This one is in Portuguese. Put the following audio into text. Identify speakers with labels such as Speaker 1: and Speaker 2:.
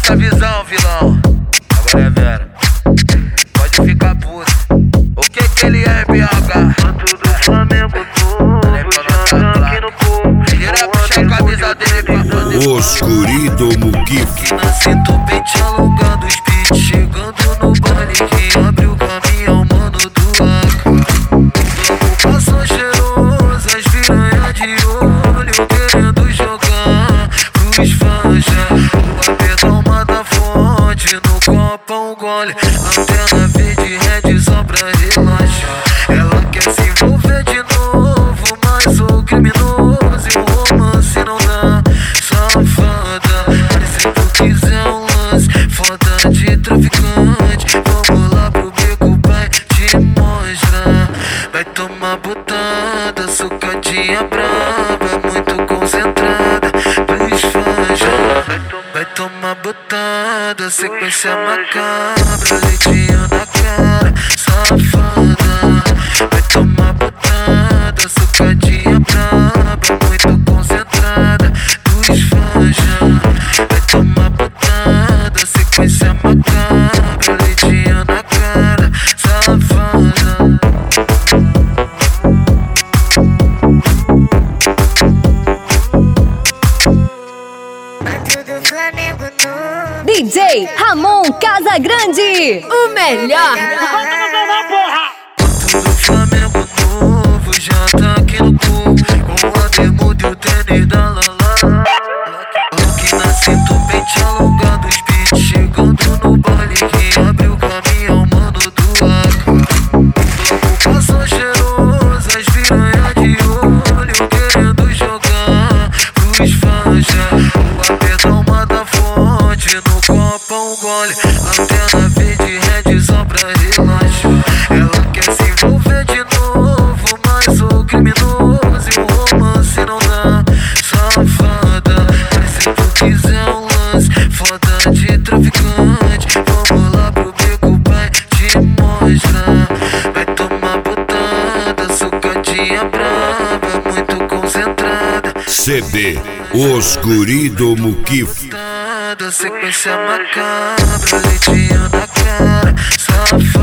Speaker 1: Presta a visão, vilão. Agora é Vera. Pode ficar puto. O que ele é, BH?
Speaker 2: Tanto do Flamengo novo, já tá aqui no corpo.
Speaker 1: Tira puxa a camisa dele pra fazer
Speaker 3: Oscurido Muquifo.
Speaker 2: Na cinto, pente alongando os beats. Chegando no baile, quem abre o caminho, mano do AK. Passou cheiroso, as piranha de olho, querendo jogar pros fãs já. O apetão mata a fonte, no copo um gole. Antena verde, red só pra relaxar. Ela quer se envolver de novo, mas o criminoso e o romance não dá. Safada, mas se tu quiser um lance, foda de traficante, vamos lá pro beco, pai, te mostrar. Vai tomar botada, socadinha brava, muito concentrada, pros fãs já. Vai tomar botada, sequência macabra, leitinho na cara, safada. Vai tomar botada, socadinha brava, muito concentrada, pros fãs já. Vai tomar botada, sequência macabra, leitinho na cara, safada.
Speaker 4: DJ Ramon Casagrande, o melhor.
Speaker 2: Do Flamengo novo, já tá aqui no corpo. Com a bermuda e o tênis da Lala. Aqui na cinto, pente alongado os beats. Chegando no baile, quem abre o caminho, mano do AK. Passou cheiroso, as piranha de olho, querendo jogar pros fãs já. O apetão mata a fonte, no copo um gole. Antena verde, red só pra relaxar. Ela quer se envolver de novo, mas o criminoso e o romance não dá. Safada, mas se tu quiser um lance, foda de traficante, vamos lá pro beco, pai, te mostrar. Vai tomar botada, socadinha brava, muito concentrada.
Speaker 3: CD Oscurido Muquifo.
Speaker 2: Sequência macabra, leitinho na cara, safada.